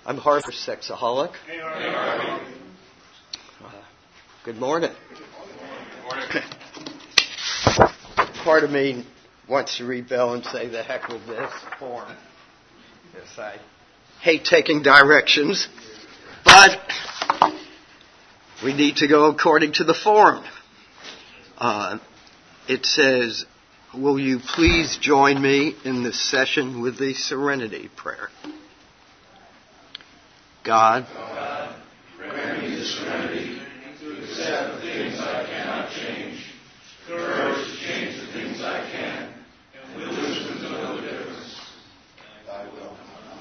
I'm Harvey, sexaholic. Hey, Harvey. Good morning. Good morning. Part of me wants to rebel and say the heck with this form. Yes, I hate taking directions, but we need to go according to the form. It says, will you please join me in this session with the Serenity Prayer? God, grant me the serenity to accept the things I cannot change, courage to change the things I can, and wisdom to know the difference. Thy will.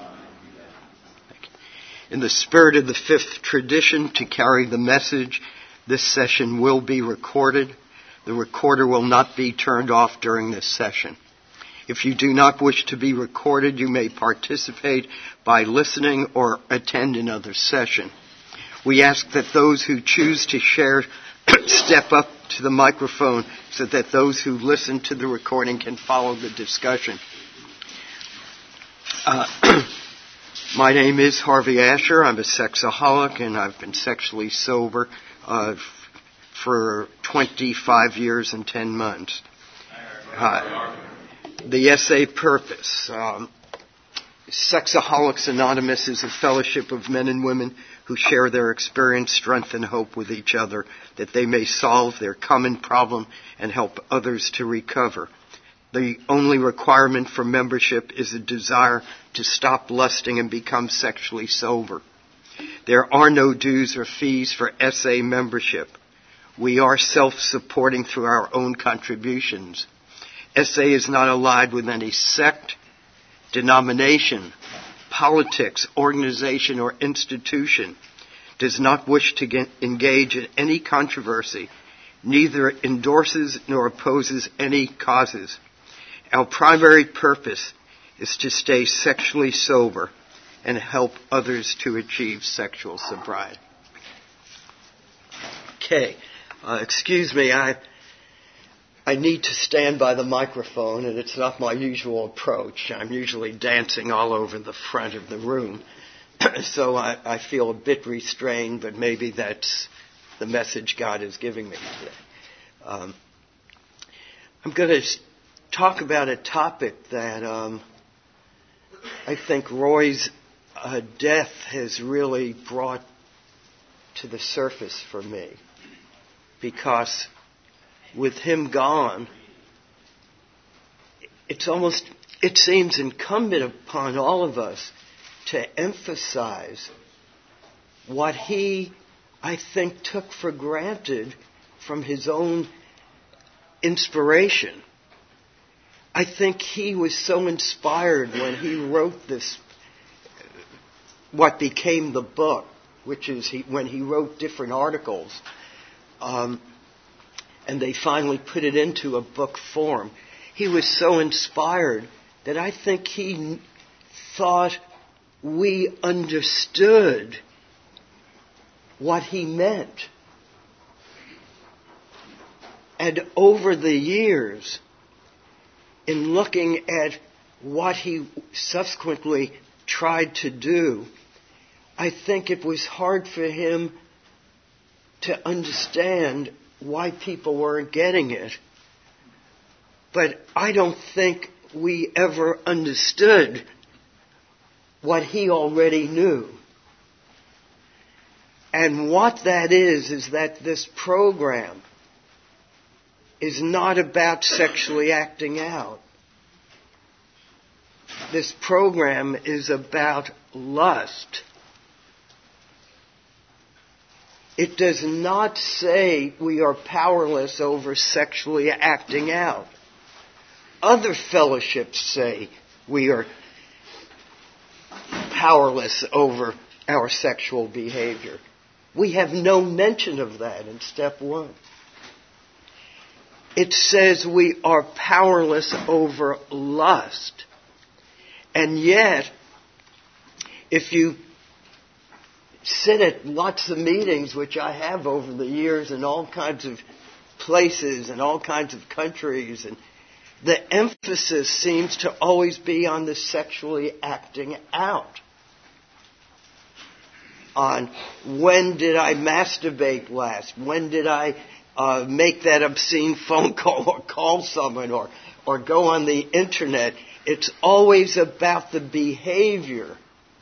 In the spirit of the fifth tradition to carry the message, this session will be recorded. The recorder will not be turned off during this session. If you do not wish to be recorded, you may participate by listening or attend another session. We ask that those who choose to share step up to the microphone so that those who listen to the recording can follow the discussion. My name is Harvey Asher. I'm a sexaholic, and I've been sexually sober for 25 years and 10 months. The essay purpose. Sexaholics Anonymous is a fellowship of men and women who share their experience, strength, and hope with each other, that they may solve their common problem and help others to recover. The only requirement for membership is a desire to stop lusting and become sexually sober. There are no dues or fees for SA membership. We are self-supporting through our own contributions. SA is not allied with any sect, denomination, politics, organization, or institution, does not wish to engage in any controversy, neither endorses nor opposes any causes. Our primary purpose is to stay sexually sober and help others to achieve sexual sobriety. Okay. Excuse me, I need to stand by the microphone, and it's not my usual approach. I'm usually dancing all over the front of the room, so I feel a bit restrained, but maybe that's the message God is giving me today. I'm going to talk about a topic that I think Roy's death has really brought to the surface for me. Because with him gone, it seems incumbent upon all of us to emphasize what he, I think, took for granted from his own inspiration. I think he was so inspired when he wrote this, what became the book, which is when he wrote different articles. And they finally put it into a book form. He was so inspired that I think he thought we understood what he meant. And over the years, in looking at what he subsequently tried to do, I think it was hard for him to understand why people weren't getting it. But I don't think we ever understood what he already knew. And what that is that this program is not about sexually acting out. This program is about lust. It does not say we are powerless over sexually acting out. Other fellowships say we are powerless over our sexual behavior. We have no mention of that in step 1. It says we are powerless over lust. And yet, if you sit at lots of meetings, which I have over the years in all kinds of places and all kinds of countries, and the emphasis seems to always be on the sexually acting out. on when did I masturbate last, when did I make that obscene phone call or call someone or go on the internet. It's always about the behavior.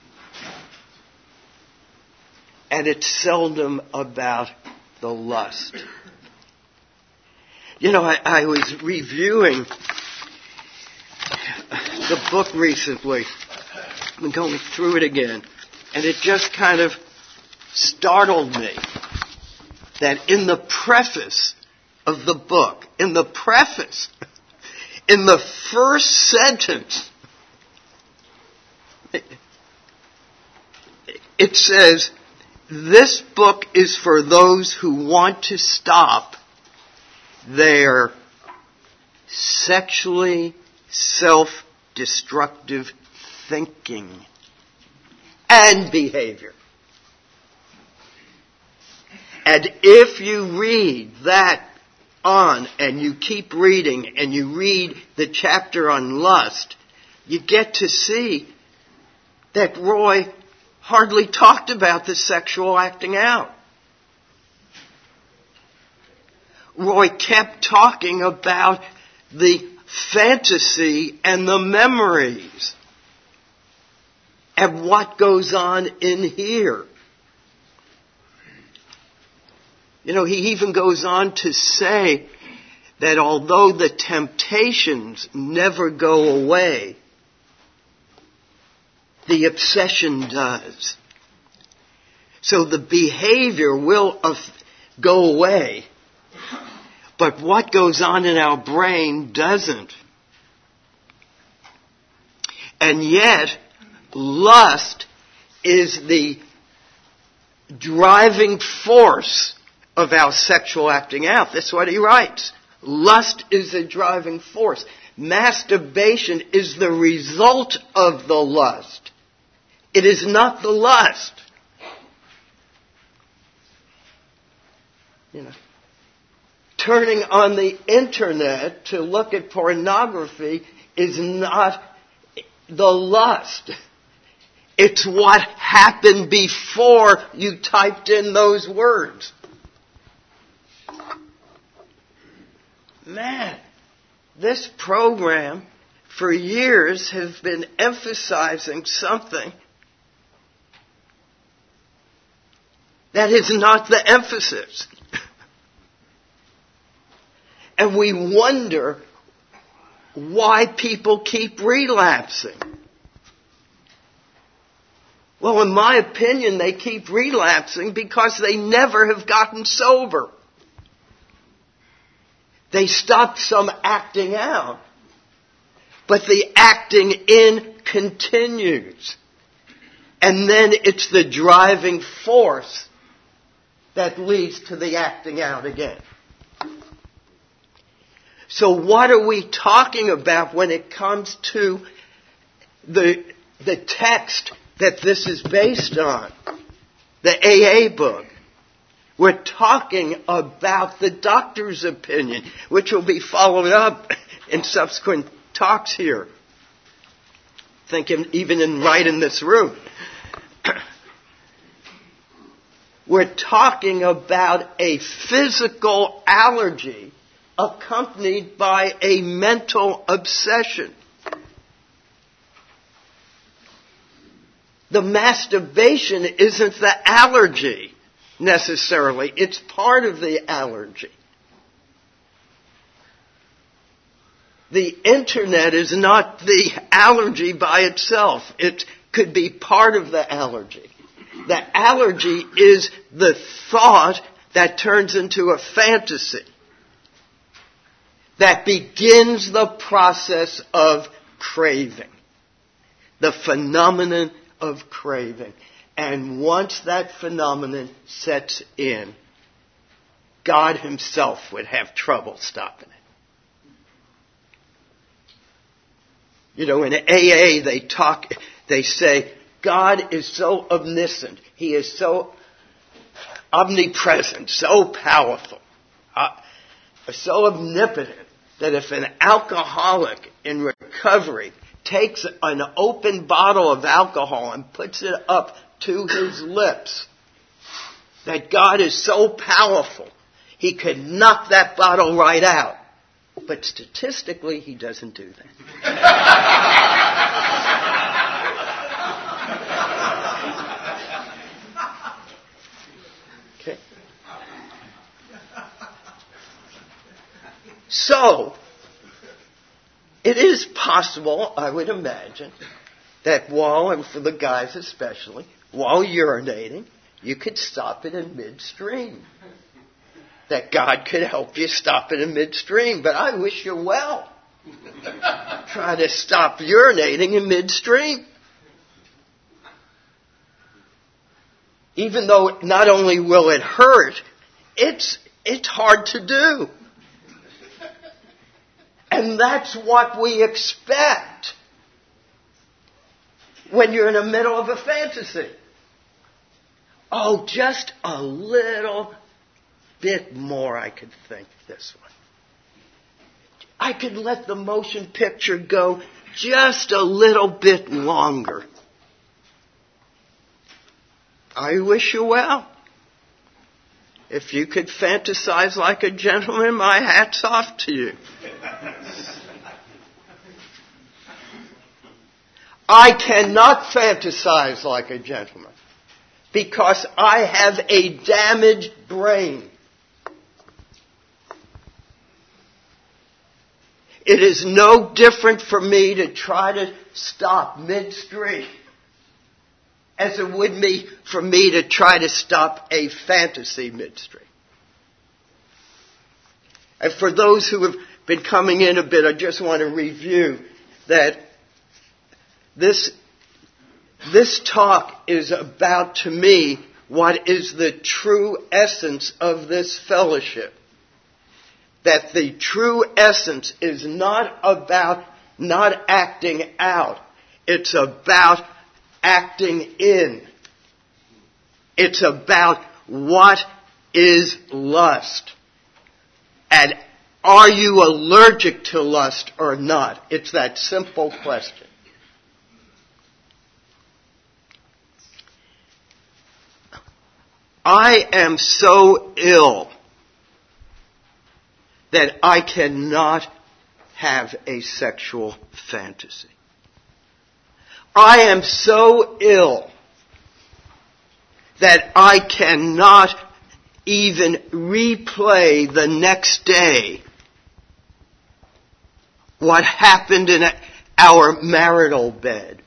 And it's seldom about the lust. You know, I was reviewing the book recently. I'm going through it again. And it just kind of startled me that in the preface of the book, in the first sentence, it says, this book is for those who want to stop their sexually self-destructive thinking and behavior. And if you read that on and you keep reading and you read the chapter on lust, you get to see that Roy hardly talked about the sexual acting out. Roy kept talking about the fantasy and the memories and what goes on in here. You know, he even goes on to say that although the temptations never go away, the obsession does. So the behavior will go away, but what goes on in our brain doesn't. And yet, lust is the driving force of our sexual acting out. That's what he writes. Lust is the driving force. Masturbation is the result of the lust. It is not the lust. You know, turning on the internet to look at pornography is not the lust. It's what happened before you typed in those words. Man, this program for years has been emphasizing something that is not the emphasis. And we wonder why people keep relapsing. Well, in my opinion, they keep relapsing because they never have gotten sober. They stop some acting out, but the acting in continues. And then it's the driving force that leads to the acting out again. So what are we talking about when it comes to the text that this is based on? The AA book. We're talking about the doctor's opinion, which will be followed up in subsequent talks here. I think even right in this room. We're talking about a physical allergy accompanied by a mental obsession. The masturbation isn't the allergy necessarily. It's part of the allergy. The internet is not the allergy by itself. It could be part of the allergy. The allergy is the thought that turns into a fantasy, that begins the process of craving, the phenomenon of craving. And once that phenomenon sets in, God himself would have trouble stopping it. You know, in AA they say, God is so omniscient. He is so omnipresent, so powerful, so omnipotent, that if an alcoholic in recovery takes an open bottle of alcohol and puts it up to his lips that God is so powerful, he could knock that bottle right out. But statistically, he doesn't do that. Okay. So, it is possible, I would imagine, that and for the guys especially, while urinating, you could stop it in midstream. That God could help you stop it in midstream. But I wish you well. Try to stop urinating in midstream. Even though not only will it hurt, it's hard to do. And that's what we expect when you're in the middle of a fantasy. Oh, just a little bit more I could think this one. I could let the motion picture go just a little bit longer. I wish you well. If you could fantasize like a gentleman, my hat's off to you. I cannot fantasize like a gentleman because I have a damaged brain. It is no different for me to try to stop midstream as it would be for me to try to stop a fantasy midstream. And for those who have been coming in a bit, I just want to review that this talk is about, to me, what is the true essence of this fellowship. That the true essence is not about not acting out. It's about acting in. It's about what is lust. And are you allergic to lust or not? It's that simple question. I am so ill that I cannot have a sexual fantasy. I am so ill that I cannot even replay the next day what happened in our marital bed.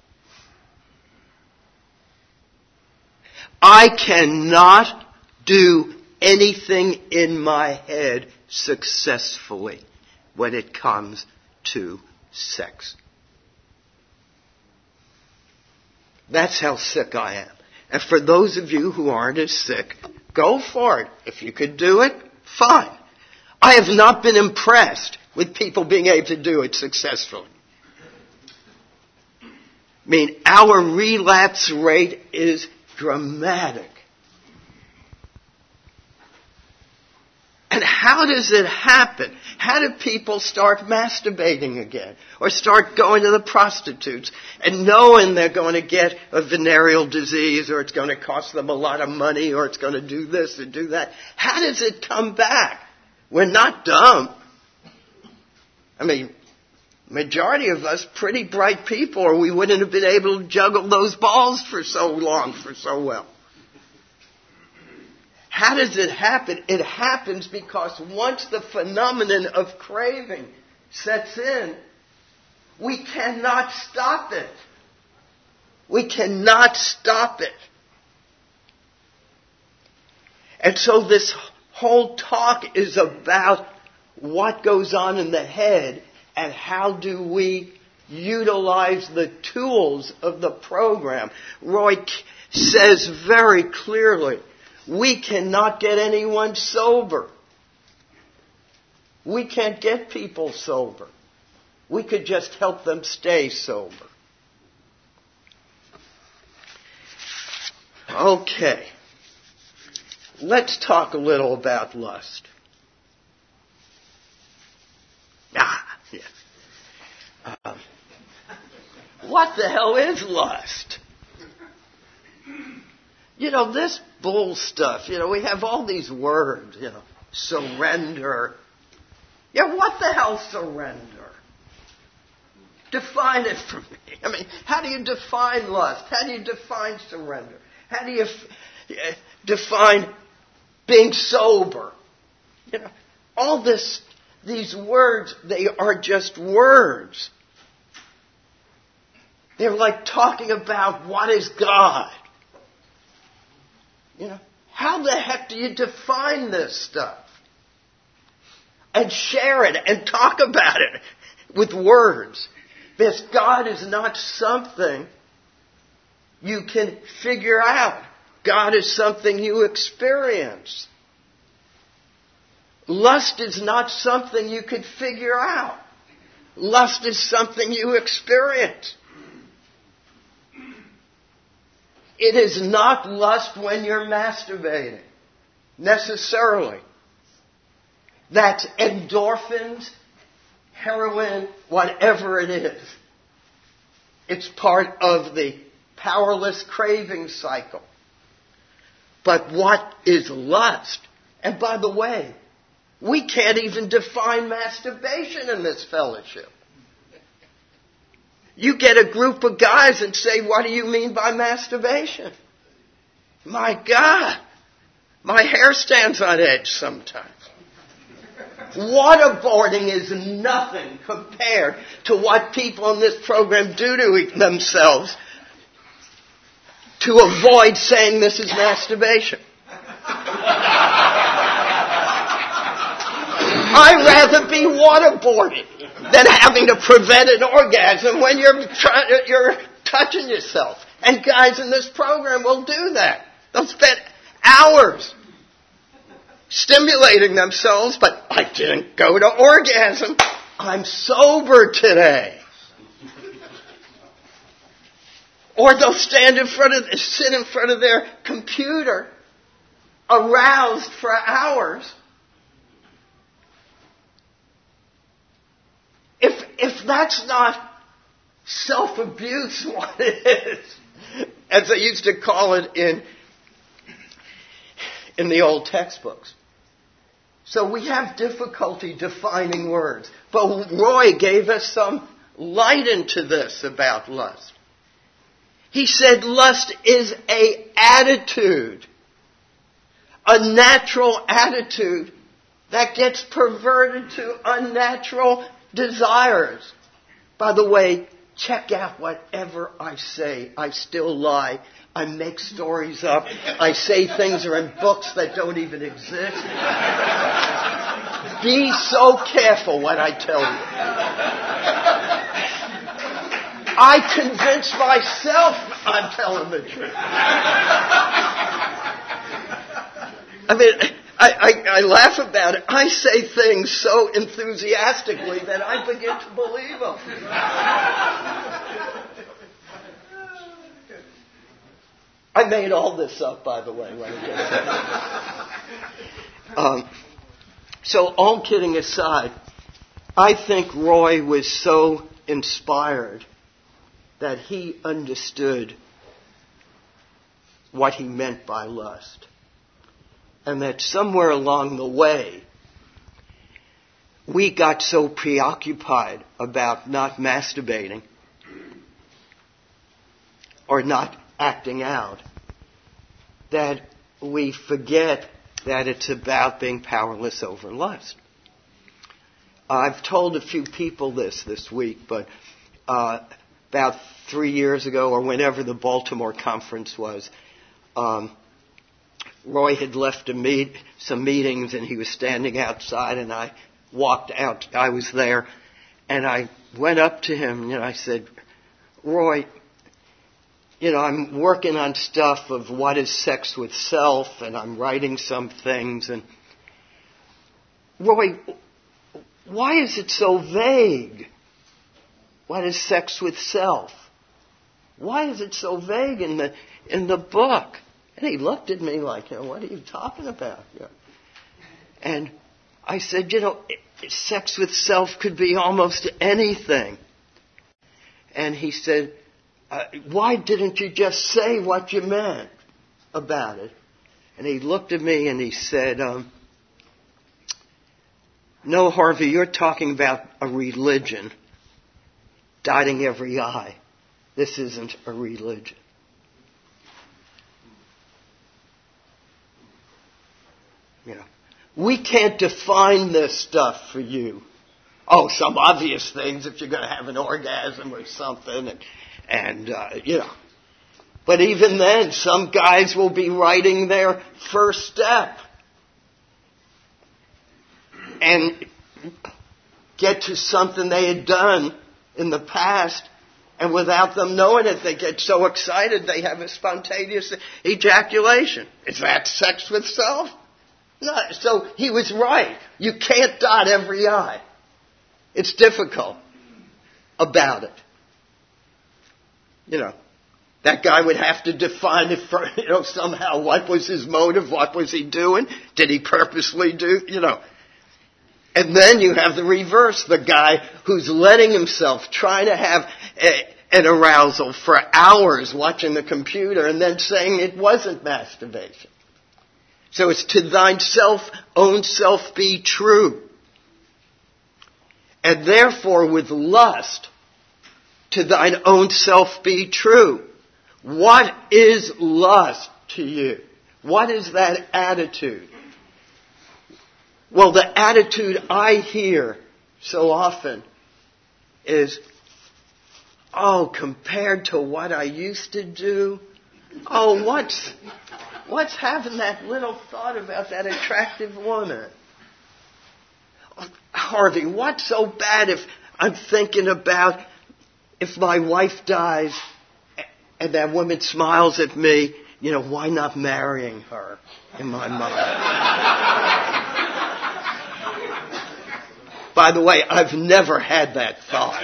I cannot do anything in my head successfully when it comes to sex. That's how sick I am. And for those of you who aren't as sick, go for it. If you could do it, fine. I have not been impressed with people being able to do it successfully. I mean, our relapse rate is dramatic. And how does it happen? How do people start masturbating again? Or start going to the prostitutes and knowing they're going to get a venereal disease, or it's going to cost them a lot of money, or it's going to do this or do that? How does it come back? We're not dumb. I mean, majority of us pretty bright people, or we wouldn't have been able to juggle those balls for so long, for so well. How does it happen? It happens because once the phenomenon of craving sets in, we cannot stop it. We cannot stop it. And so this whole talk is about what goes on in the head and how do we utilize the tools of the program. Roy says very clearly, we cannot get anyone sober. We can't get people sober. We could just help them stay sober. Okay. Let's talk a little about lust. What the hell is lust? This bull stuff, we have all these words, surrender. Yeah, what the hell surrender? Define it for me. How do you define lust? How do you define surrender? How do you define being sober? All these words, they are just words. They're like talking about what is God. How the heck do you define this stuff? And share it and talk about it with words. Because God is not something you can figure out. God is something you experience. Lust is not something you could figure out. Lust is something you experience. It is not lust when you're masturbating, necessarily. That's endorphins, heroin, whatever it is. It's part of the powerless craving cycle. But what is lust? And by the way, we can't even define masturbation in this fellowship. You get a group of guys and say, what do you mean by masturbation? My God, my hair stands on edge sometimes. Waterboarding is nothing compared to what people in this program do to themselves to avoid saying this is masturbation. I'd rather be waterboarded than having to prevent an orgasm when you're touching yourself. And guys in this program will do that. They'll spend hours stimulating themselves, but I didn't go to orgasm. I'm sober today. Or they'll sit in front of their computer, aroused for hours. If that's not self-abuse, what is? As they used to call it in the old textbooks. So we have difficulty defining words. But Roy gave us some light into this about lust. He said lust is an attitude. A natural attitude that gets perverted to unnatural desires. By the way, check out whatever I say. I still lie. I make stories up. I say things are in books that don't even exist. Be so careful what I tell you. I convince myself I'm telling the truth. I laugh about it. I say things so enthusiastically that I begin to believe them. I made all this up, by the way, when I just said so all kidding aside, I think Roy was so inspired that he understood what he meant by lust. And that somewhere along the way, we got so preoccupied about not masturbating or not acting out that we forget that it's about being powerless over lust. I've told a few people this week, but about 3 years ago or whenever the Baltimore conference was, Roy had left some meetings and he was standing outside and I walked out. I was there and I went up to him and I said, Roy, I'm working on stuff of what is sex with self and I'm writing some things. And Roy, why is it so vague? What is sex with self? Why is it so vague in the book? And he looked at me like, what are you talking about? And I said, sex with self could be almost anything. And he said, why didn't you just say what you meant? about it. And he looked at me and he said, no, Harvey, you're talking about a religion, dotting every I. This isn't a religion. You know, we can't define this stuff for you. Oh, some obvious things if you're going to have an orgasm or something, and you know. But even then, some guys will be writing their first step and get to something they had done in the past, and without them knowing it, they get so excited they have a spontaneous ejaculation. Is that sex with self? No. So he was right. You can't dot every I. It's difficult about it. You know, that guy would have to define it for, you know, somehow. What was his motive? What was he doing? Did he purposely do, you know? And then you have the reverse, the guy who's letting himself, trying to have an arousal for hours watching the computer and then saying it wasn't masturbation. So it's to thine own self be true. And therefore with lust, to thine own self be true. What is lust to you? What is that attitude? Well, the attitude I hear so often is, oh, compared to what I used to do, oh, what's having that little thought about that attractive woman? Harvey, what's so bad if I'm thinking about if my wife dies and that woman smiles at me, you know, why not marrying her in my mind? By the way, I've never had that thought.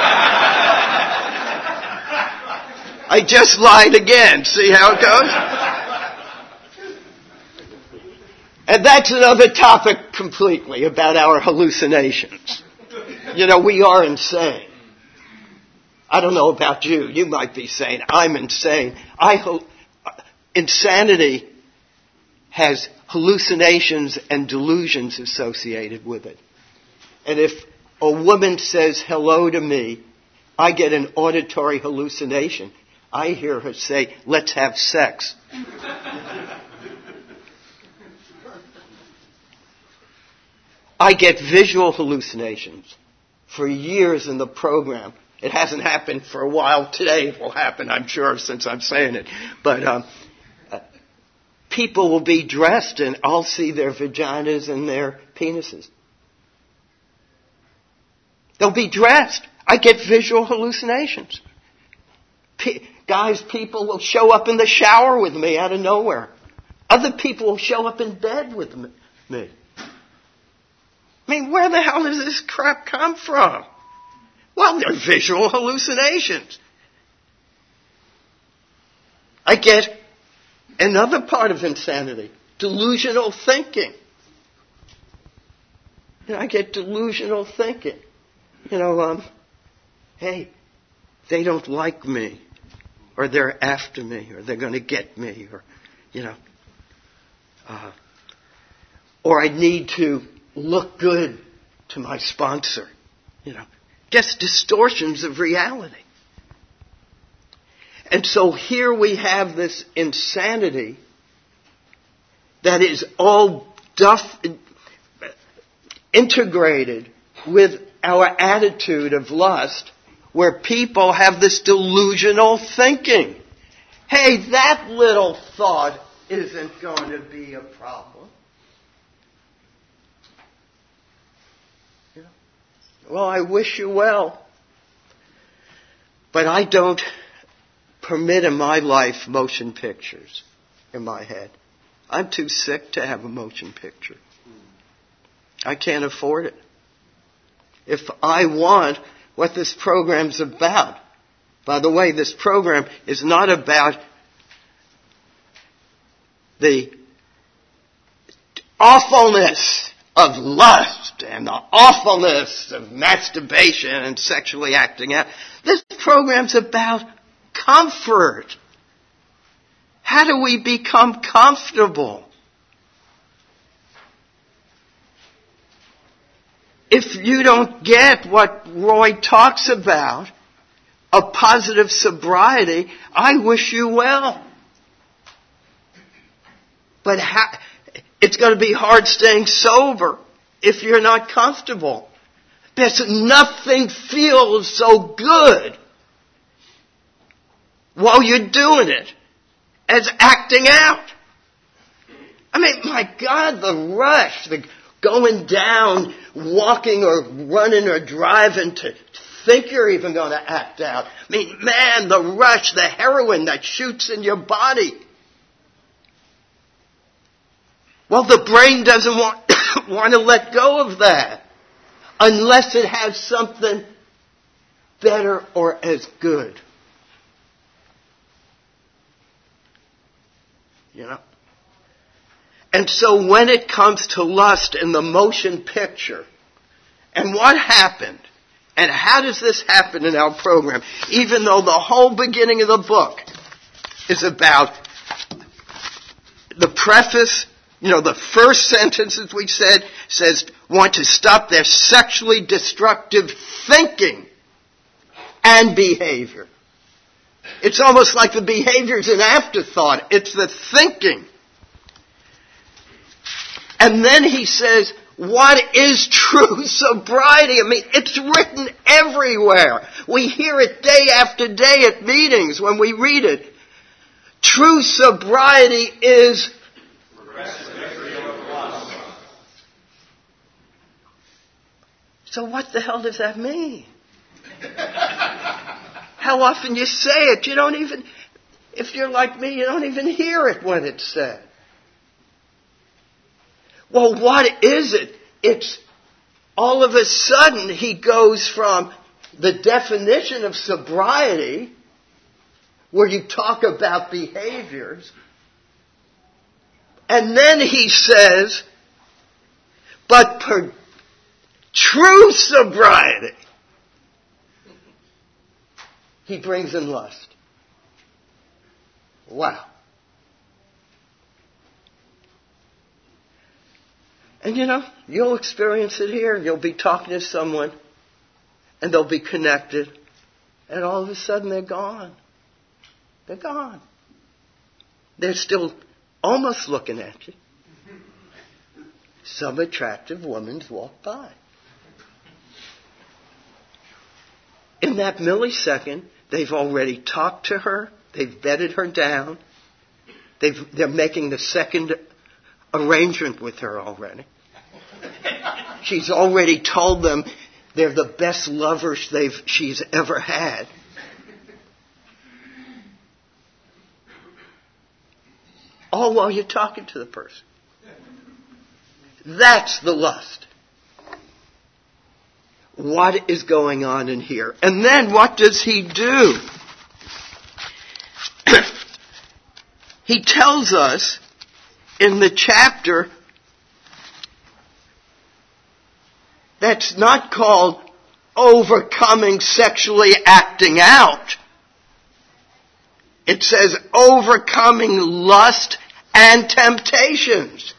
I just lied again. See how it goes? And that's another topic completely about our hallucinations. You know, we are insane. I don't know about you. You might be saying, I'm insane. Insanity has hallucinations and delusions associated with it. And if a woman says hello to me, I get an auditory hallucination. I hear her say, let's have sex. I get visual hallucinations for years in the program. It hasn't happened for a while. Today it will happen, I'm sure, since I'm saying it. But people will be dressed and I'll see their vaginas and their penises. They'll be dressed. I get visual hallucinations. People will show up in the shower with me out of nowhere. Other people will show up in bed with me. I mean, where the hell does this crap come from? Well, they're visual hallucinations. I get another part of insanity, delusional thinking. You know, I get delusional thinking. You know, hey, they don't like me, or they're after me, or they're going to get me, or, you know, or I need to look good to my sponsor, you know, just distortions of reality. And so here we have this insanity that is all integrated with our attitude of lust, where people have this delusional thinking. Hey, that little thought isn't going to be a problem. You know? Well, I wish you well, but I don't permit in my life motion pictures in my head. I'm too sick to have a motion picture. I can't afford it. If I want what this program's about, by the way, this program is not about the awfulness of lust and the awfulness of masturbation and sexually acting out. This program's about comfort. How do we become comfortable? If you don't get what Roy talks about, a positive sobriety, I wish you well. But it's going to be hard staying sober if you're not comfortable. Because nothing feels so good while you're doing it as acting out. I mean, my God, the rush, the going down, walking or running or driving to think you're even going to act out. I mean, man, the rush, the heroin that shoots in your body. Well, the brain doesn't want to let go of that unless it has something better or as good. You know? And so when it comes to lust in the motion picture, and what happened, and how does this happen in our program, even though the whole beginning of the book is about the preface, you know, the first sentence, as we said, says, want to stop their sexually destructive thinking and behavior. It's almost like the behavior's an afterthought. It's the thinking. And then he says, what is true sobriety? I mean, it's written everywhere. We hear it day after day at meetings when we read it. True sobriety is so what the hell does that mean? How often you say it, you don't even, if you're like me, you don't even hear it when it's said. Well, what is it? It's all of a sudden he goes from the definition of sobriety, where you talk about behaviors, and then he says, but true sobriety, he brings in lust. Wow. And you know, you'll experience it here. You'll be talking to someone, and they'll be connected, and all of a sudden they're gone. They're gone. They're still almost looking at you. Some attractive woman's walked by. In that millisecond, they've already talked to her. They've bedded her down. They're making the second arrangement with her already. She's already told them they're the best lovers she's ever had. All while you're talking to the person. That's the lust. What is going on in here? And then what does he do? He tells us in the chapter that's not called overcoming sexually acting out. It says overcoming lust and temptations.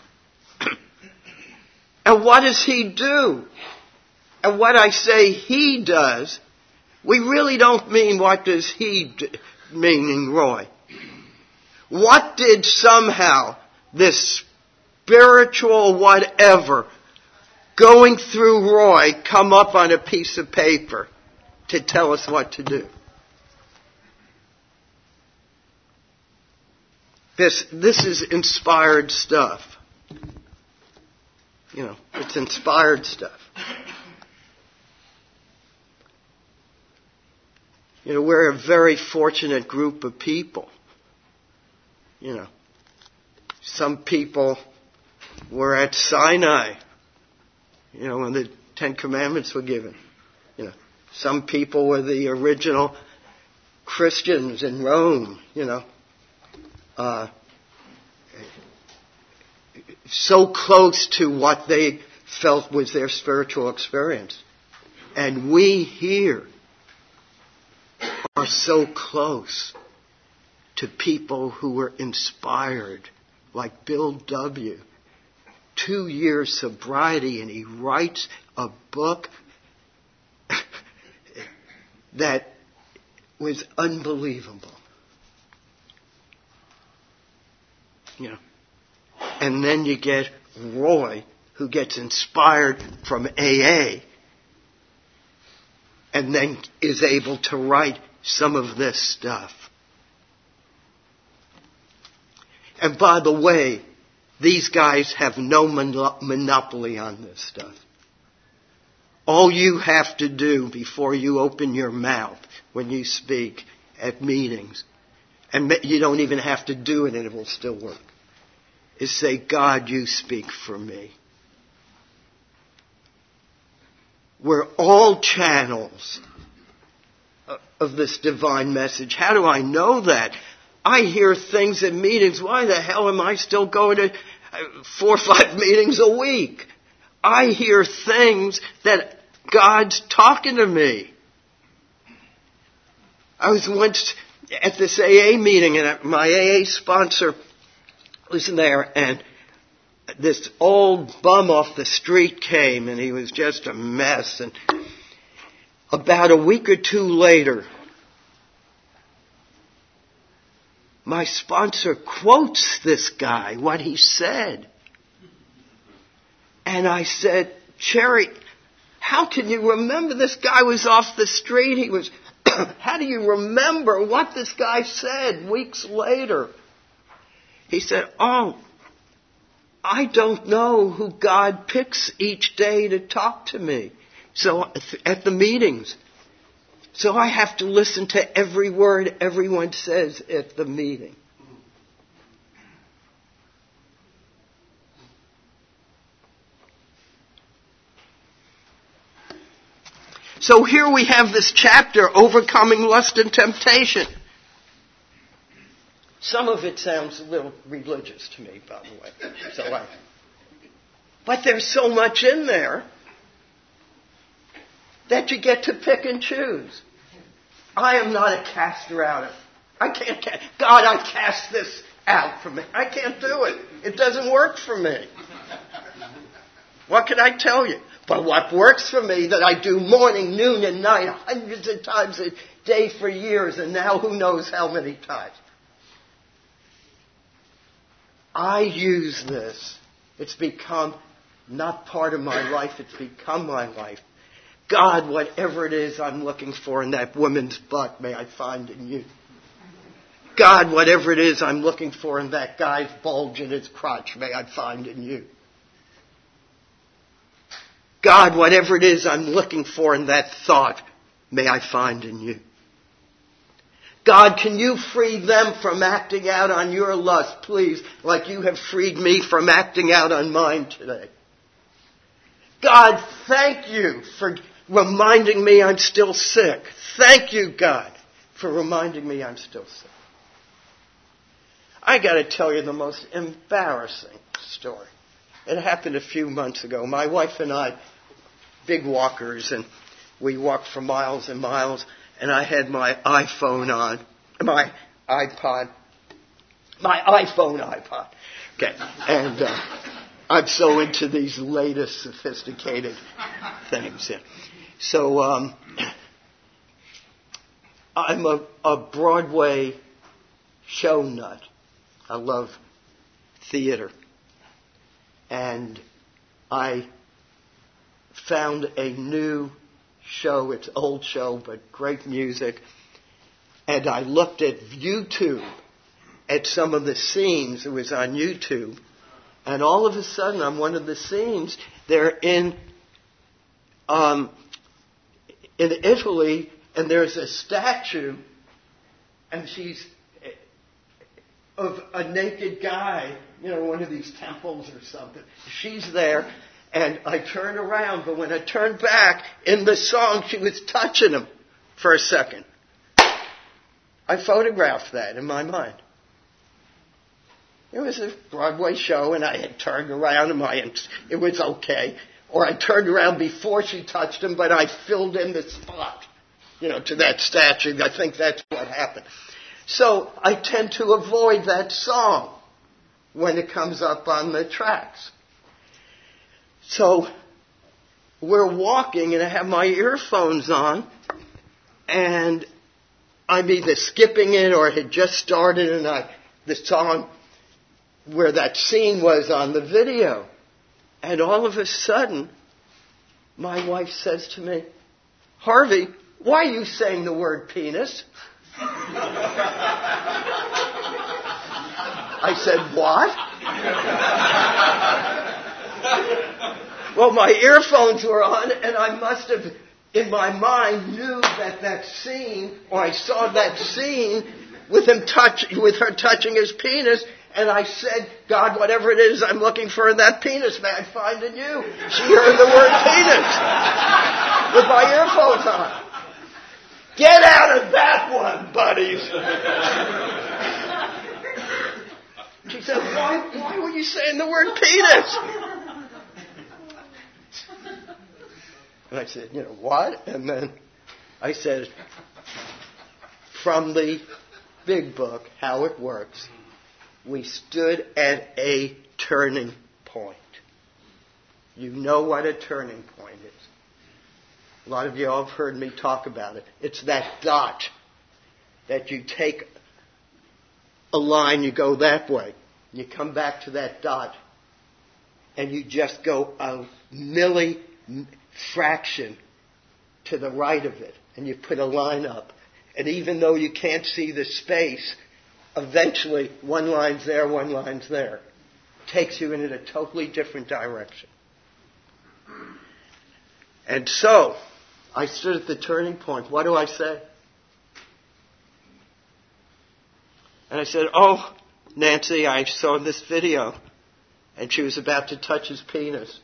And what does he do? And what I say he does, we really don't mean what does he do, meaning Roy. What did somehow this spiritual whatever going through Roy come up on a piece of paper to tell us what to do? This is inspired stuff. You know, it's inspired stuff. You know, we're a very fortunate group of people. You know, some people were at Sinai, you know, when the Ten Commandments were given. You know, some people were the original Christians in Rome, you know. So close to what they felt was their spiritual experience. And we here are so close to people who were inspired, like Bill W. 2 years sobriety, and he writes a book that was unbelievable. And then you get Roy, who gets inspired from AA and then is able to write some of this stuff. And by the way, these guys have no monopoly on this stuff. All you have to do before you open your mouth when you speak at meetings, and you don't even have to do it and it will still work, is say, God, you speak for me. We're all channels of this divine message. How do I know that? I hear things at meetings. Why the hell am I still going to 4 or 5 meetings a week? I hear things that God's talking to me. I was once at this AA meeting, and my AA sponsor was there, and this old bum off the street came, and he was just a mess. And about a week or 2 later, my sponsor quotes this guy, what he said. And I said, Cherry, how can you remember this guy was off the street? He was, how do you remember what this guy said weeks later? He said, oh, I don't know who God picks each day to talk to me. So at the meetings. So I have to listen to every word everyone says at the meeting. So here we have this chapter, Overcoming Lust and Temptation. Some of it sounds a little religious to me, by the way. But there's so much in there that you get to pick and choose. I am not a caster out. I can't. God, I cast this out from me. I can't do it. It doesn't work for me. What can I tell you? But what works for me, that I do morning, noon, and night, hundreds of times a day for years, and now who knows how many times. I use this. It's become not part of my life, it's become my life. God, whatever it is I'm looking for in that woman's butt, may I find in you. God, whatever it is I'm looking for in that guy's bulge in his crotch, may I find in you. God, whatever it is I'm looking for in that thought, may I find in you. God, can you free them from acting out on your lust, please, like you have freed me from acting out on mine today. God, thank you for reminding me I'm still sick. Thank you, God, for reminding me I'm still sick. I got to tell you the most embarrassing story. It happened a few months ago. My wife and I, big walkers, and we walked for miles and miles, and I had my iPhone. Okay, and I'm so into these latest sophisticated things. Yeah. So I'm a Broadway show nut. I love theater. And I found a new show. It's an old show, but great music. And I looked at YouTube at some of the scenes. It was on YouTube. And all of a sudden, on one of the scenes, they're in Italy, and there's a statue, and she's of a naked guy, one of these temples or something. She's there, and I turned around, but when I turned back, in the song, she was touching him for a second. I photographed that in my mind. It was a Broadway show, and I had turned around, and it was okay. Or I turned around before she touched him, but I filled in the spot, to that statue. I think that's what happened. So I tend to avoid that song when it comes up on the tracks. So we're walking and I have my earphones on and I'm either skipping it or it had just started and the song where that scene was on the video. And all of a sudden, my wife says to me, Harvey, why are you saying the word penis? I said, what? Well, my earphones were on, and I must have, in my mind, knew that scene, or I saw that scene with her touching his penis, and I said, God, whatever it is I'm looking for in that penis, may I find in you. She heard the word penis with my earphones on. Get out of that one, buddies. She said, why were you saying the word penis? And I said, what? And then I said, from the big book, How It Works, we stood at a turning point. You know what a turning point is. A lot of you all have heard me talk about it. It's that dot that you take a line, you go that way. You come back to that dot and you just go a fraction to the right of it. And you put a line up. And even though you can't see the space, eventually one line's there, one line's there. Takes you in a totally different direction. And so, I stood at the turning point. What do I say? And I said, oh, Nancy, I saw this video. And she was about to touch his penis.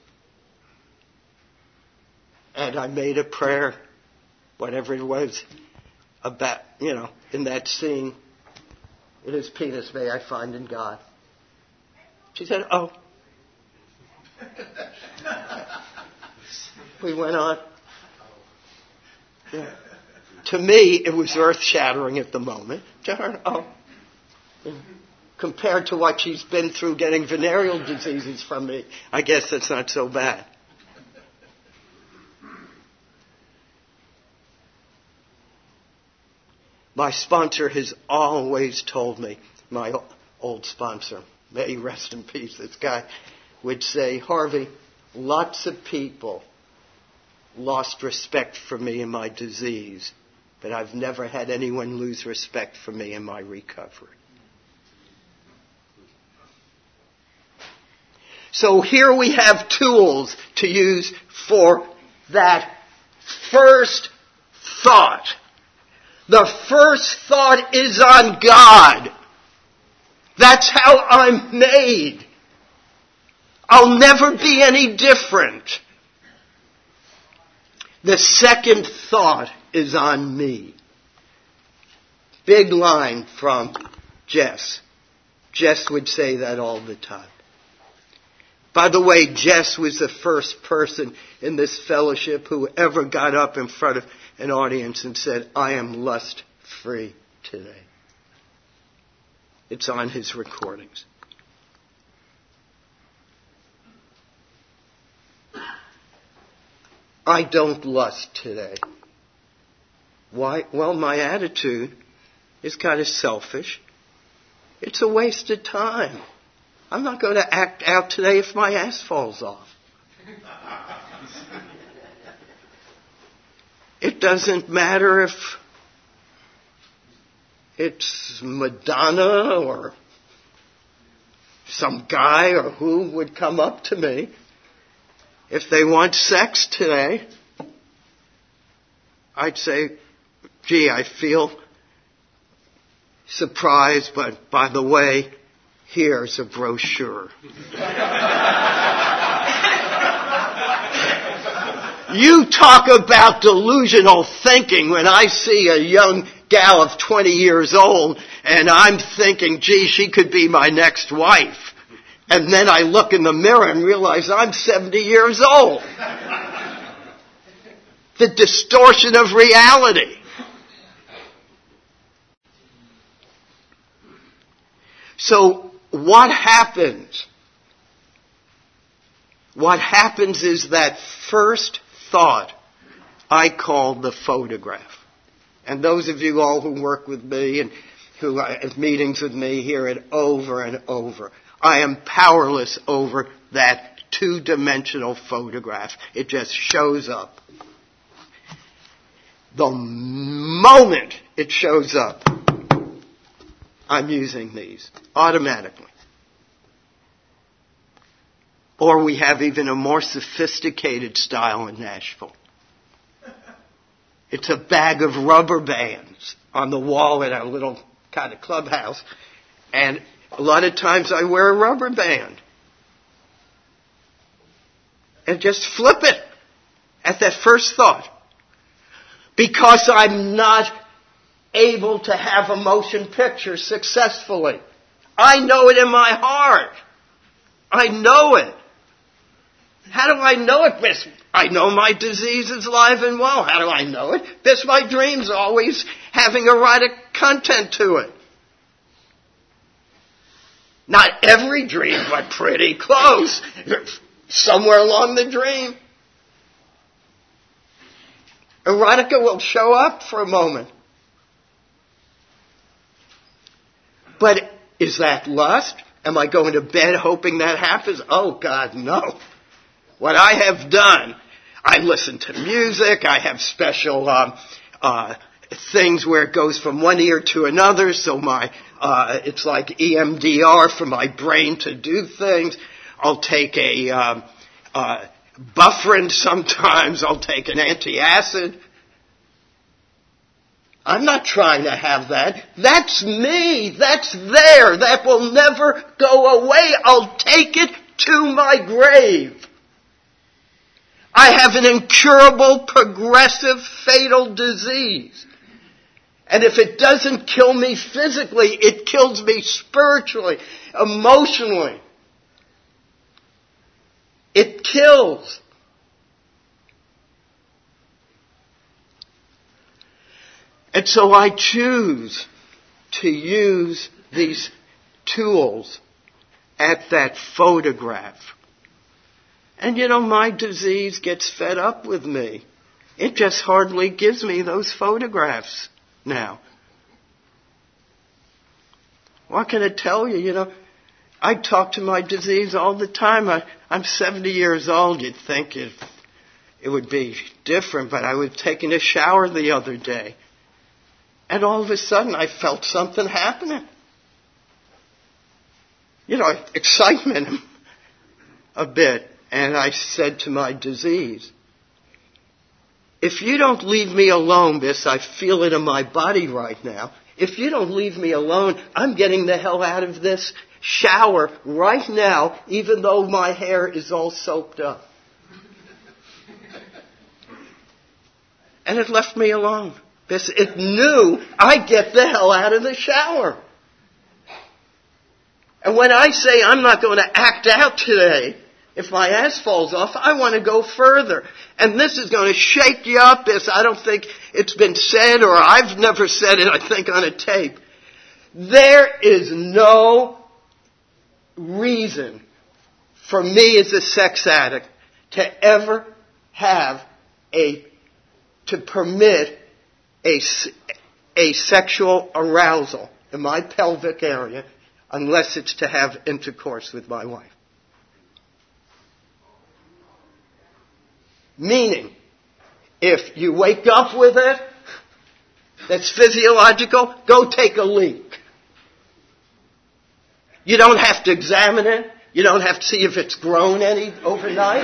And I made a prayer, whatever it was, about, in that scene. In his penis may I find in God. She said, oh. We went on. Yeah. To me, it was earth-shattering at the moment. To her, oh. Compared to what she's been through getting venereal diseases from me, I guess that's not so bad. My sponsor has always told me, my old sponsor, may he rest in peace, this guy would say, Harvey, lots of people lost respect for me in my disease, but I've never had anyone lose respect for me in my recovery. So here we have tools to use for that first thought. The first thought is on God. That's how I'm made. I'll never be any different. The second thought is on me. Big line from Jess. Jess would say that all the time. By the way, Jess was the first person in this fellowship who ever got up in front of an audience and said, I am lust-free today. It's on his recordings. I don't lust today. Why? Well, my attitude is kind of selfish. It's a waste of time. I'm not going to act out today if my ass falls off. It doesn't matter if it's Madonna or some guy or who would come up to me. If they want sex today, I'd say, gee, I feel surprised, but by the way, here's a brochure. You talk about delusional thinking when I see a young gal of 20 years old and I'm thinking, gee, she could be my next wife. And then I look in the mirror and realize I'm 70 years old. The distortion of reality. So what happens? What happens is that first thought I call the photograph. And those of you all who work with me and who have meetings with me hear it over and over. I am powerless over that two-dimensional photograph. It just shows up. The moment it shows up, I'm using these automatically. Or we have even a more sophisticated style in Nashville. It's a bag of rubber bands on the wall in our little kind of clubhouse. And a lot of times I wear a rubber band. And just flip it at that first thought. Because I'm not able to have a motion picture successfully. I know it in my heart. I know it. How do I know it? Because I know my disease is alive and well. How do I know it? Because my dream's always having erotic content to it. Not every dream, but pretty close. Somewhere along the dream. Erotica will show up for a moment. But is that lust? Am I going to bed hoping that happens? Oh, God, no. What I have done, I listen to music, I have special things where it goes from one ear to another, so it's like EMDR for my brain to do things. I'll take a Bufferin sometimes, I'll take an antacid. I'm not trying to have that. That's me. That's there. That will never go away. I'll take it to my grave. I have an incurable, progressive, fatal disease. And if it doesn't kill me physically, it kills me spiritually, emotionally. It kills. And so I choose to use these tools at that photograph. And my disease gets fed up with me. It just hardly gives me those photographs now. What can I tell you? I talk to my disease all the time. I'm 70 years old. You'd think it would be different, but I was taking a shower the other day. And all of a sudden I felt something happening. Excitement a bit. And I said to my disease, if you don't leave me alone, I feel it in my body right now. If you don't leave me alone, I'm getting the hell out of this shower right now, even though my hair is all soaked up. And it left me alone. It knew I'd get the hell out of the shower. And when I say I'm not going to act out today, if my ass falls off, I want to go further. And this is going to shake you up. I don't think it's been said, or I've never said it, I think, on a tape. There is no reason for me as a sex addict to ever to permit a sexual arousal in my pelvic area unless it's to have intercourse with my wife. Meaning, if you wake up with it, that's physiological, go take a leak. You don't have to examine it. You don't have to see if it's grown any overnight.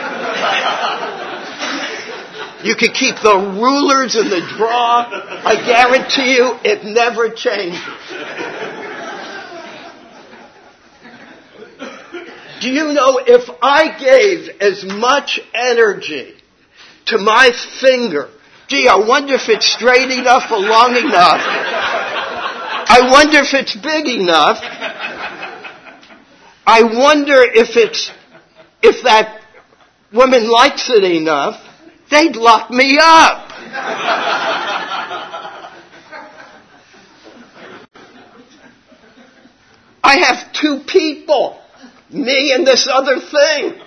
You can keep the rulers in the drawer. I guarantee you it never changes. Do you know, if I gave as much energy to my finger, gee, I wonder if it's straight enough or long enough. I wonder if it's big enough. I wonder if that woman likes it enough. They'd lock me up. I have two people, me and this other thing.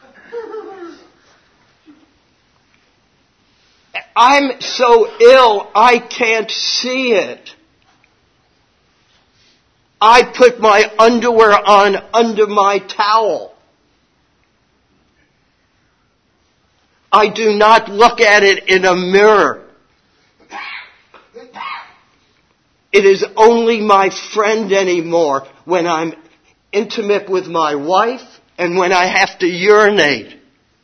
I'm so ill, I can't see it. I put my underwear on under my towel. I do not look at it in a mirror. It is only my friend anymore when I'm intimate with my wife and when I have to urinate.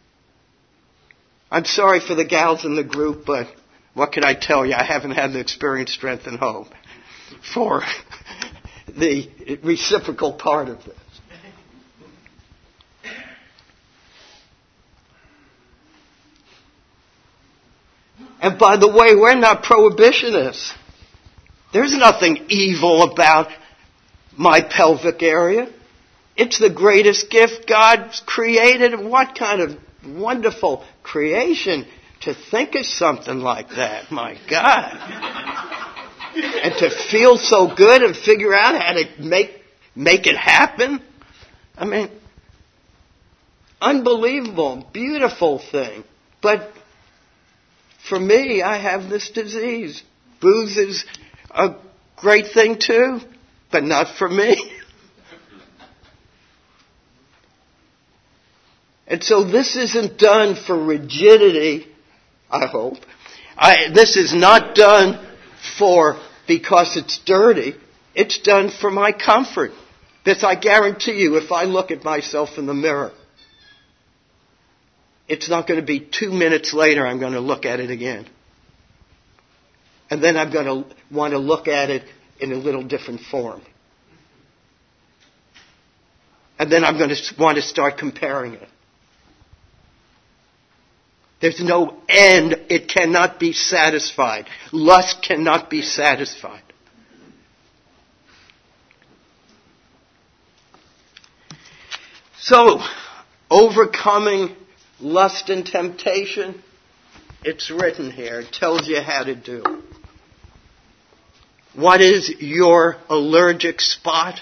I'm sorry for the gals in the group, but what can I tell you? I haven't had the experience, strength, and hope for the reciprocal part of this. And by the way, we're not prohibitionists. There's nothing evil about my pelvic area. It's the greatest gift God's created. What kind of wonderful creation to think of something like that. My God. And to feel so good and figure out how to make it happen. I mean, unbelievable, beautiful thing. But for me, I have this disease. Booze is a great thing too, but not for me. And so this isn't done for rigidity, I hope. This is not done because it's dirty. It's done for my comfort. This I guarantee you, if I look at myself in the mirror, it's not going to be 2 minutes later I'm going to look at it again. And then I'm going to want to look at it in a little different form. And then I'm going to want to start comparing it. There's no end. It cannot be satisfied. Lust cannot be satisfied. So, overcoming lust and temptation, it's written here. It tells you how to do. What is your allergic spot?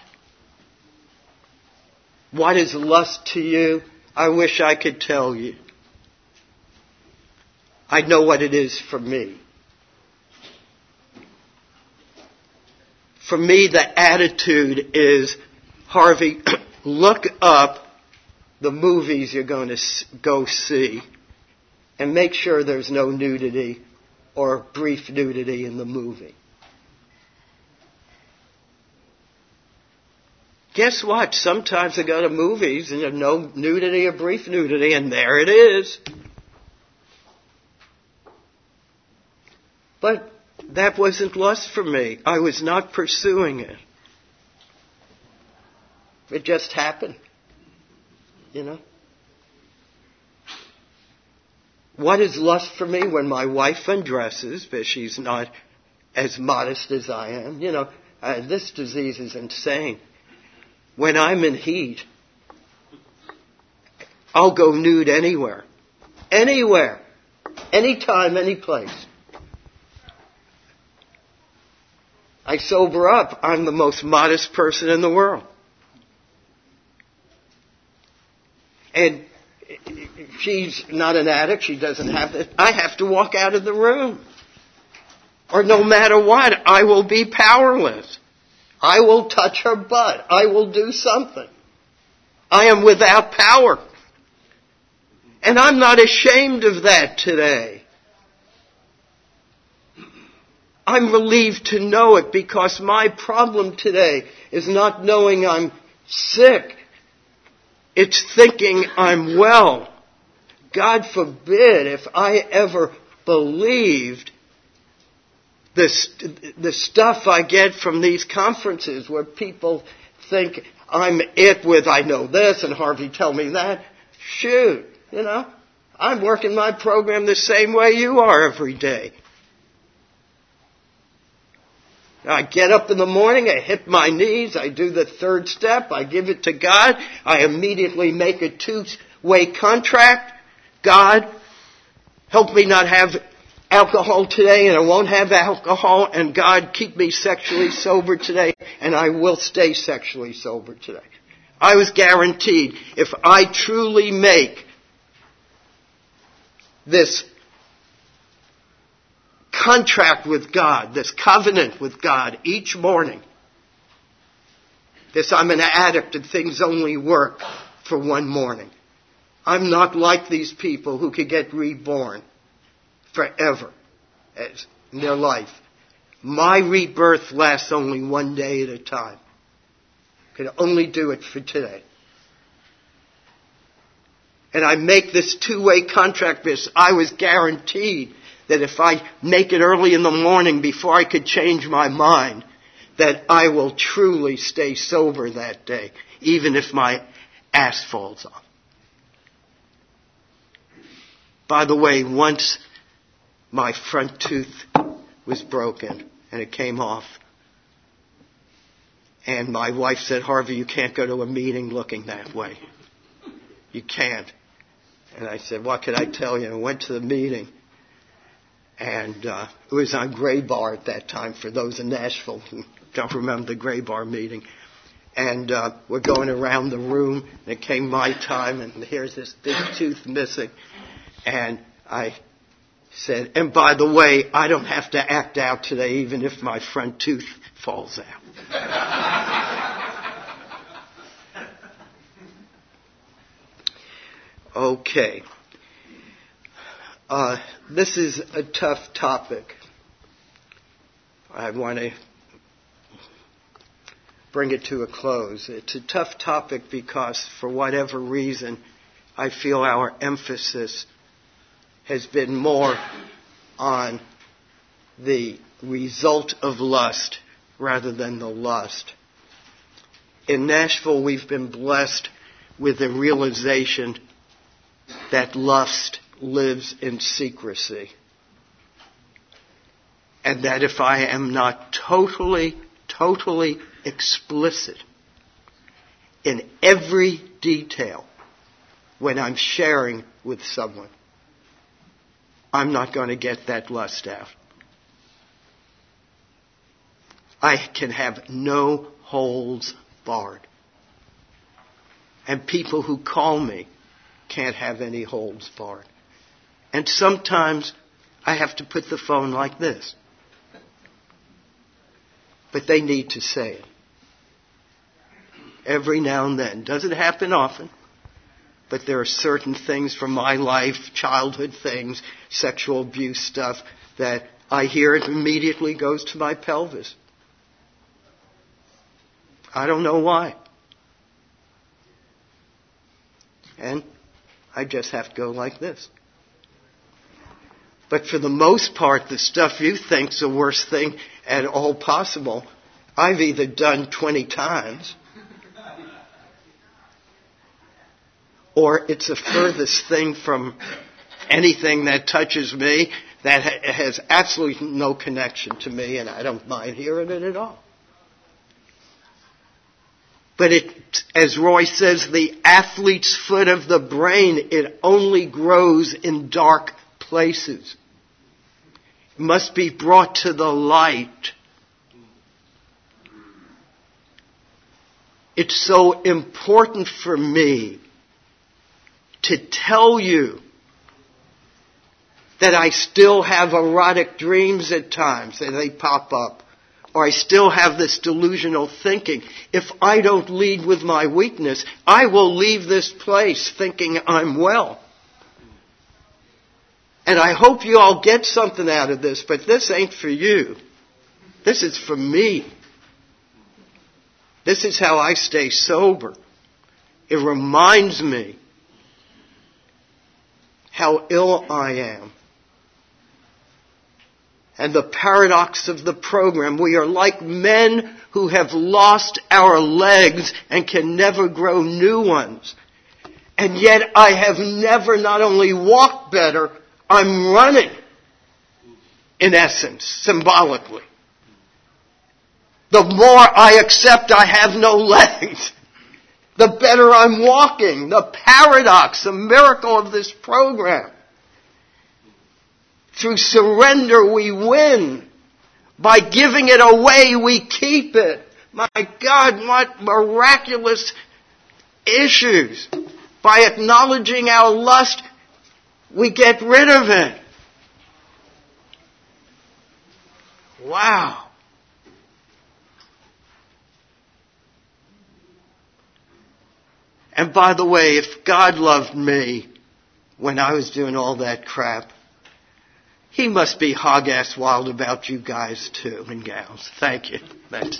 What is lust to you? I wish I could tell you. I know what it is for me. For me, the attitude is, Harvey, look up the movies you're going to go see and make sure there's no nudity or brief nudity in the movie. Guess what? Sometimes I go to movies and there's no nudity or brief nudity, and there it is. But that wasn't lust for me. I was not pursuing it. It just happened. You know? What is lust for me? When my wife undresses, but she's not as modest as I am. You know, this disease is insane. When I'm in heat, I'll go nude anywhere. Anywhere. Anytime, any place. I sober up. I'm the most modest person in the world. And she's not an addict. She doesn't have it. I have to walk out of the room. Or no matter what, I will be powerless. I will touch her butt. I will do something. I am without power. And I'm not ashamed of that today. I'm relieved to know it, because my problem today is not knowing I'm sick. It's thinking I'm well. God forbid if I ever believed the stuff I get from these conferences where people think I'm it with I know this and Harvey tell me that. Shoot, you know, I'm working my program the same way you are every day. I get up in the morning, I hit my knees, I do the third step, I give it to God, I immediately make a two-way contract. God, help me not have alcohol today and I won't have alcohol, and God keep me sexually sober today and I will stay sexually sober today. I was guaranteed if I truly make this contract with God, this covenant with God each morning, this I'm an addict and things only work for one morning. I'm not like these people who could get reborn forever in their life. My rebirth lasts only one day at a time. I can only do it for today. And I make this two-way contract because I was guaranteed that if I make it early in the morning before I could change my mind, that I will truly stay sober that day, even if my ass falls off. By the way, once my front tooth was broken and it came off. And my wife said, Harvey, you can't go to a meeting looking that way. You can't. And I said, what could I tell you? I went to the meeting. And it was on Gray Bar at that time, for those in Nashville who don't remember the Gray Bar meeting. And we're going around the room, and it came my time, and here's this big tooth missing. And I said, and by the way, I don't have to act out today, even if my front tooth falls out. Okay. This is a tough topic. I want to bring it to a close. It's a tough topic because, for whatever reason, I feel our emphasis has been more on the result of lust rather than the lust. In Nashville, we've been blessed with the realization that lust lives in secrecy. And that if I am not totally explicit in every detail when I'm sharing with someone, I'm not going to get that lust out. I can have no holds barred. And people who call me can't have any holds barred. And sometimes I have to put the phone like this. But they need to say it. Every now and then. Doesn't happen often. But there are certain things from my life, childhood things, sexual abuse stuff, that I hear it immediately goes to my pelvis. I don't know why. And I just have to go like this. But for the most part, the stuff you think's the worst thing at all possible, I've either done 20 times, or it's the furthest thing from anything that touches me that has absolutely no connection to me, and I don't mind hearing it at all. But it, as Roy says, the athlete's foot of the brain, it only grows in dark places. It must be brought to the light. It's so important for me to tell you that I still have erotic dreams at times, and they pop up. Or I still have this delusional thinking. If I don't lead with my weakness, I will leave this place thinking I'm well. And I hope you all get something out of this, but this ain't for you. This is for me. This is how I stay sober. It reminds me how ill I am. And the paradox of the program, we are like men who have lost our legs and can never grow new ones. And yet I have never not only walked better, I'm running, in essence, symbolically. The more I accept I have no legs, the better I'm walking. The paradox, the miracle of this program. Through surrender, we win. By giving it away, we keep it. My God, what miraculous issues. By acknowledging our lust, we get rid of it. Wow. And by the way, if God loved me when I was doing all that crap, He must be hog-ass wild about you guys too and gals. Thank you. Thanks.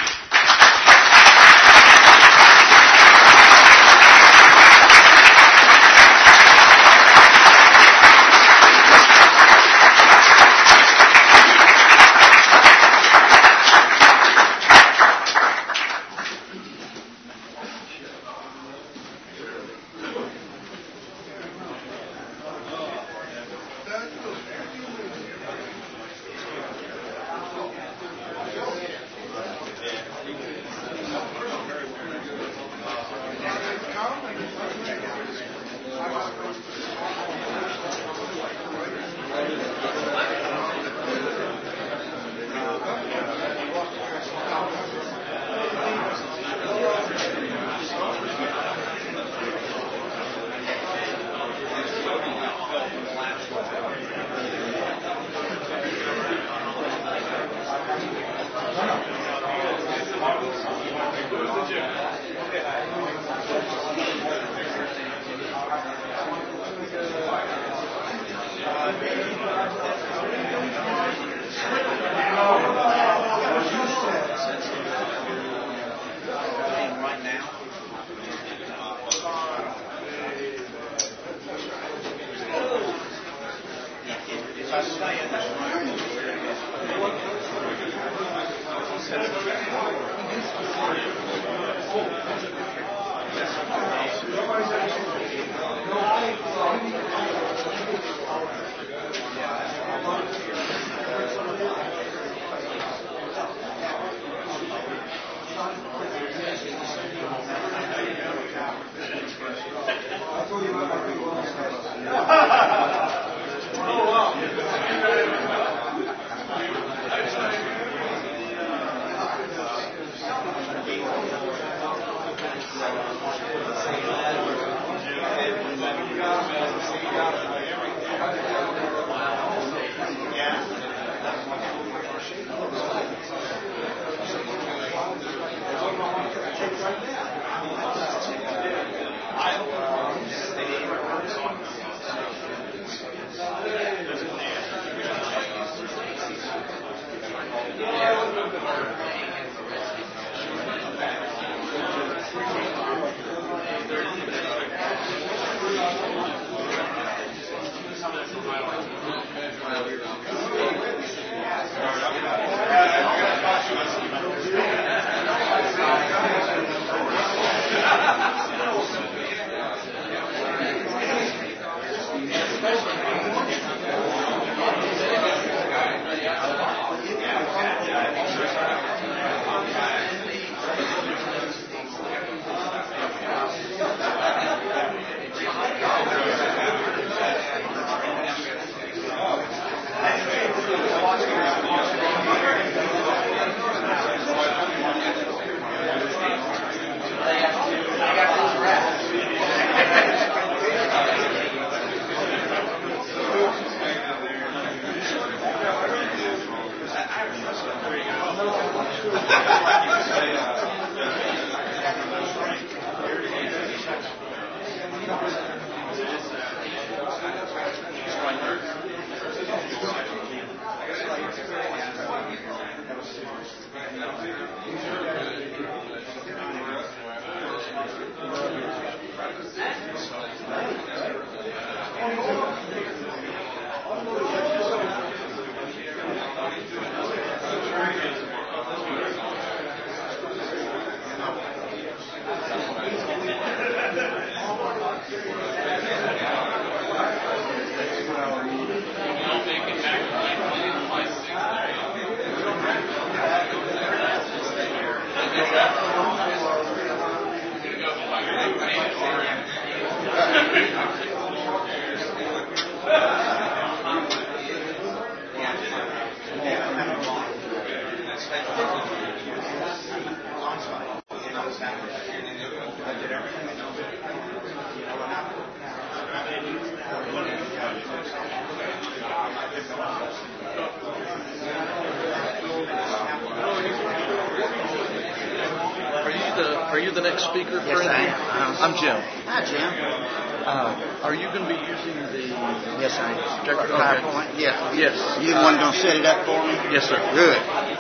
Are you the next speaker? Yes, I am. I'm Jim. Hi, Jim. Are you going to be using the... Yes, I am. PowerPoint? Yes. Yes. You the one going to set it up for me? Yes, sir. Good.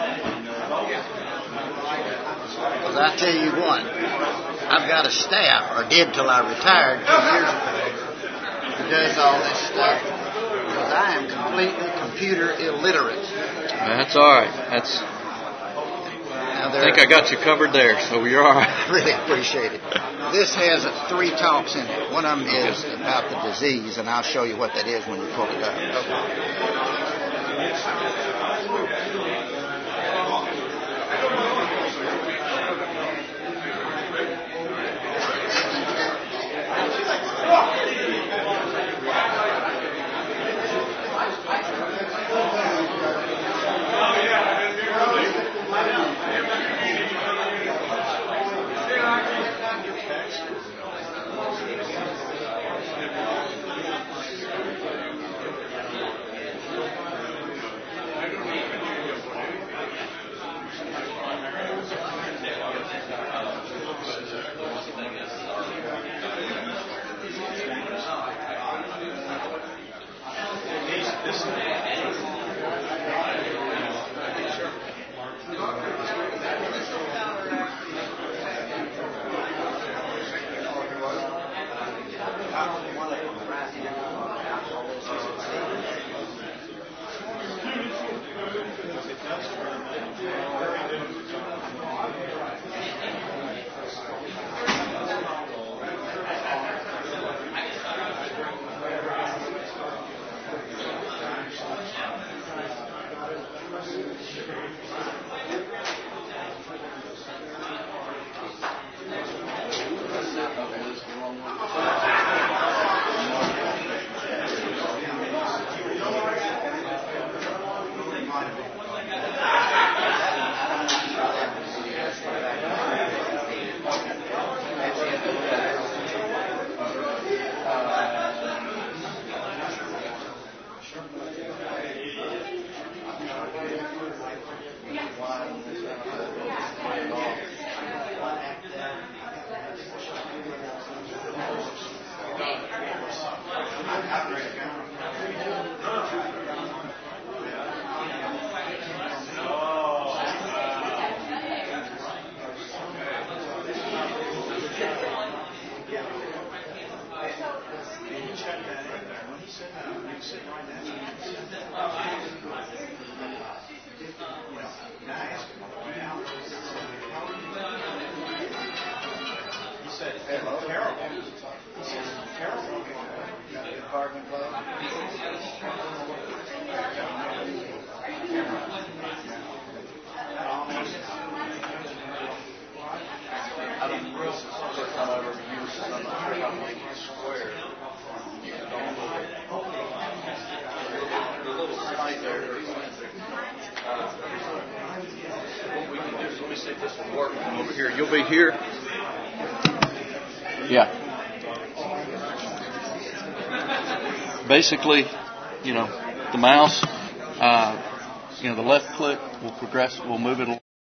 Because I tell you what, I've got a staff, or did till I retired 2 years ago, who does all this stuff. Because I am completely computer illiterate. That's all right. I think I got you covered there, so you're all right. Really appreciate it. This has 3 talks in it. One of them is about the disease, and I'll show you what that is when you pull it up. Over here. You'll be here. Yeah. Basically, the mouse, the left click will progress, will move it along.